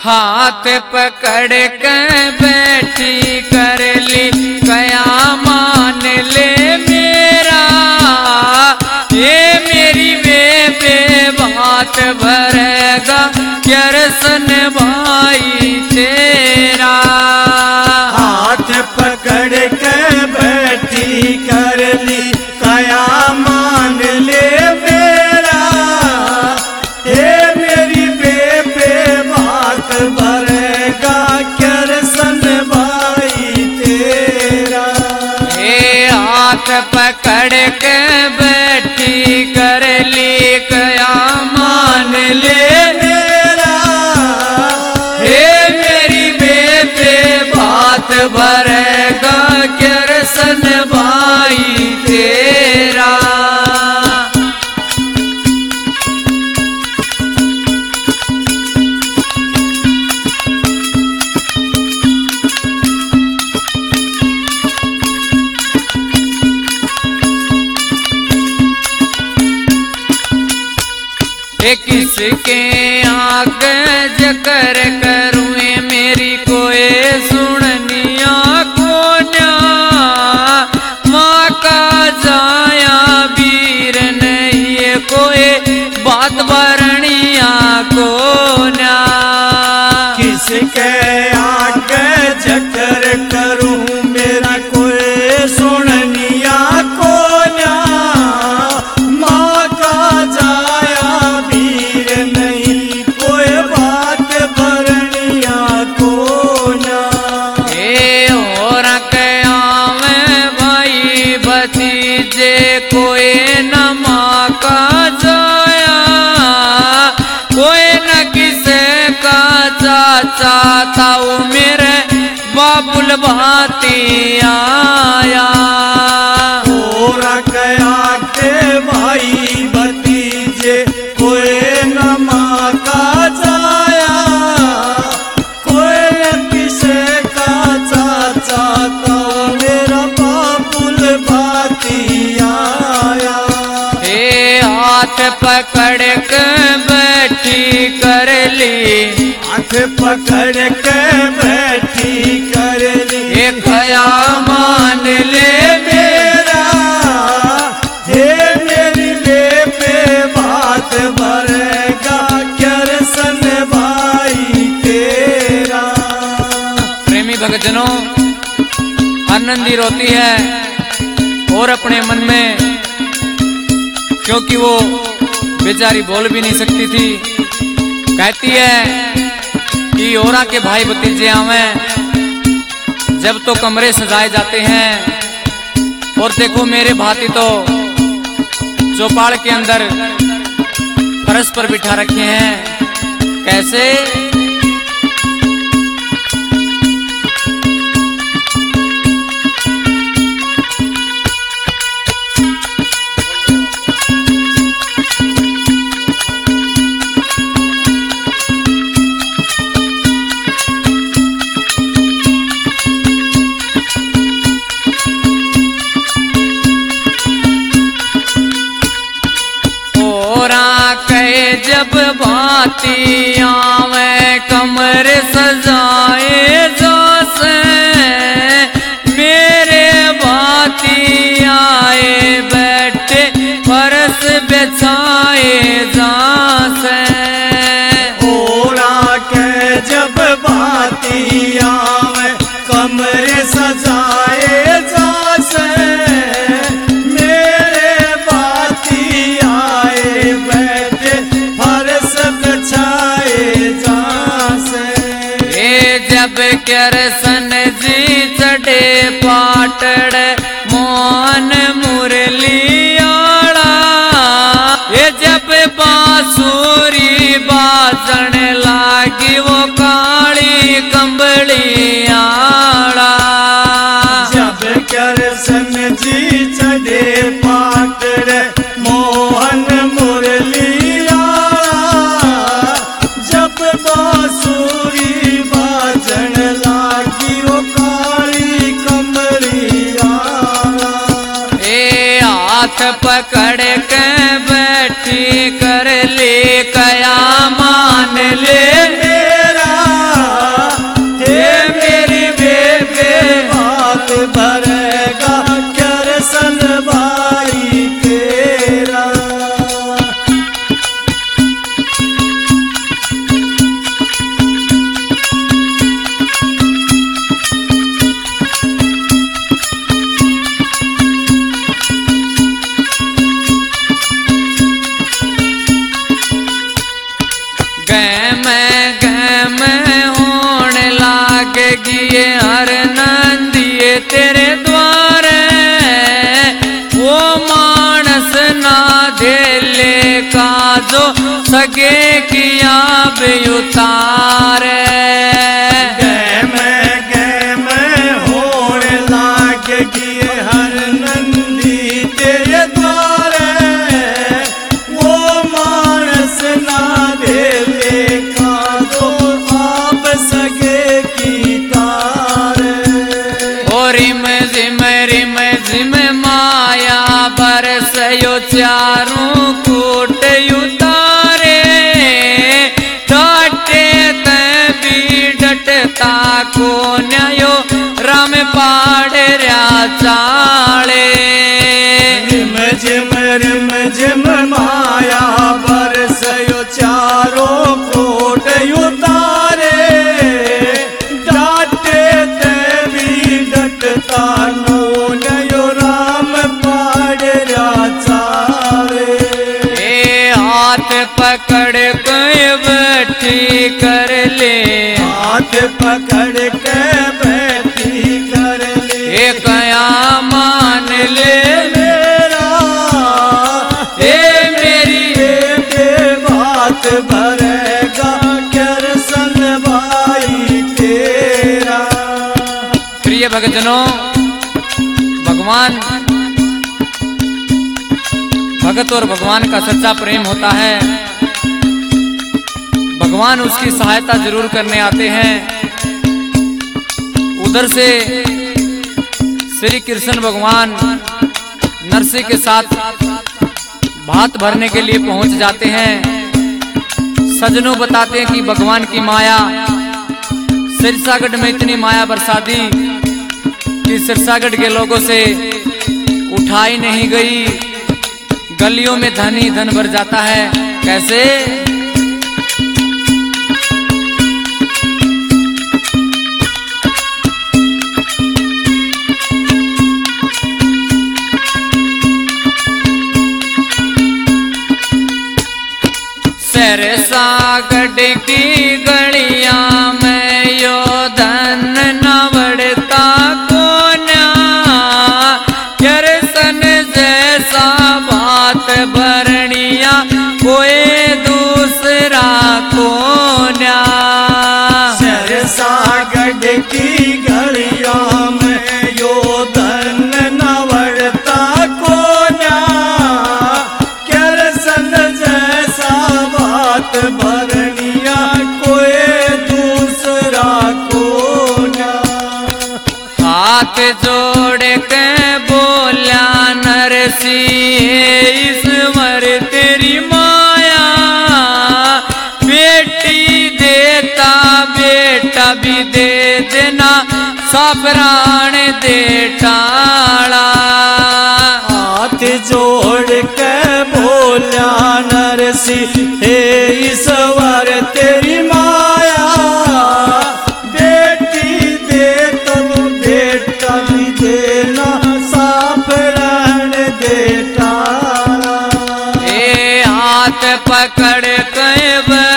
हाथ पकड़ के बैठी कर ली कया मान ले मेरा, ये मेरी बेबे बात भरेगा कृष्ण भाई तेरा। हाथ पकड़ के बैठी कर ली कया मान ले मेरा, ये मेरी बेबे बात भरेगा कृष्ण भाई तेरा। ये हाथ पकड़ के बैठी कर ली कया मान ले मेरा, हे मेरी बेबे बात भरेगा कृष्ण भाई तेरा। किसके आगे जकर करूँ मेरी कोई सुननिया को न्या, माँ का जाया वीर नहीं कोई बात बरनिया को न्या। किसके आगे जकर करूं मेरा कोई सुननिया को न्या, माँ का जाया वीर नहीं कोई बात भरनिया को न्या। ए और कया में भाई भतीजे कोई न माँ का जाया, कोई न किसे का चाचा ताऊ मेरे बाबुल भाती आया। और कया के भाई भतीजे कोई न माँ का जाया, कोई किसे का चाचा तो मेरा बाबुल भाती आया। ए हाथ पकड़ के बैठी कर ली, हाथ पकड़ के बैठी कर ली ये कया मान ले मेरा, हे मेरी बेबे बात भरेगा कृष्ण भाई तेरा। प्रेमी भक्तजनों, आनंदी रोती है और अपने मन में, क्योंकि वो बेचारी बोल भी नहीं सकती थी, कहती है कि औरा के भाई भतीजे आवें जब तो कमरे सजाए जाते हैं, और देखो मेरे भाती तो चौपाल के अंदर फर्श पर बिठा रखे हैं। कैसे? जब भाती आवे कमरे सजाए जासे, मेरे भाती आए बैठे फर्श बिछाए जासे। ओरा के जब भाती आवे कमरे सजाए जासे, मेरे भाती आए बैठे फर्श बिछाए जासे। जब कृष्ण जी चढ़े पाटड़ मोहन मुरली आड़ा, ये जब बांसुरी बाजन लागी वो काली कंबली आड़ा। जब कृष्ण जी चढ़े पाटड़ मोहन मुरली आड़ा, जब बांसुरी बाजन लागी वो काली कमरी आड़ा। ए हाथ पकड़ के बैठी कर ले कया मान ले मेरा, गम होने लागेगी ये हर नंदिए तेरे द्वारे, वो मानस ना धेले का जो सगे किया बे उतारे। गम होने लागेगी हर नंदी तेरे द्वारे, वो मानस ना धेले का जो आप सगे की तारे। ओ रिम झिम माया बरसयो चारों कूट उतारे, डाटे तभी डटता को न्यायो राम पाड़ रा चाले। रिम झिम माया बरसयो चारों कोट उतारे, डाटे तभी डटता नो नयो राम पाड़रा चाले। हाथ पकड़ के बैठी कर ले, हाथ पकड़ के बैठी कर ले, कया मान ले मेरा मेरी बात भरेगा कर सन भाई तेरा। प्रिय भक्तजनों, भगवान भगत और भगवान का सच्चा प्रेम होता है। भगवान उसकी सहायता जरूर करने आते हैं। उधर से श्री कृष्ण भगवान नरसिंह के साथ भात भरने के लिए पहुंच जाते हैं। सजनों बताते हैं कि भगवान की माया सिरसागढ़ में इतनी माया बरसा दी कि सिरसागढ़ के लोगों से उठाई नहीं गई। गलियों में धन ही धन भर जाता है। कैसे? सिरसागढ़ की गलियां में यो धन न बढ़ता कोन्या, कृष्ण जैसा बात भरनिया कोई दूसरा कोन्या। सिरसागढ़ की गलियों में यो धन न बढ़ता कोन्या, कृष्ण जैसा बात भरनिया कोई दूसरा कोन्या। हाथ जोड़ के बोला नरसिंह ईश्वर तेरी माया, बेटी देता बेटा भी दे देना, साफरान दे टाला। हाथ जोड़ के बोला नरसिंह हे ईश्वर तेरी माया, बेटी दे तब बेटा भी देना, साफरान दे टाला। हाथ पकड़ के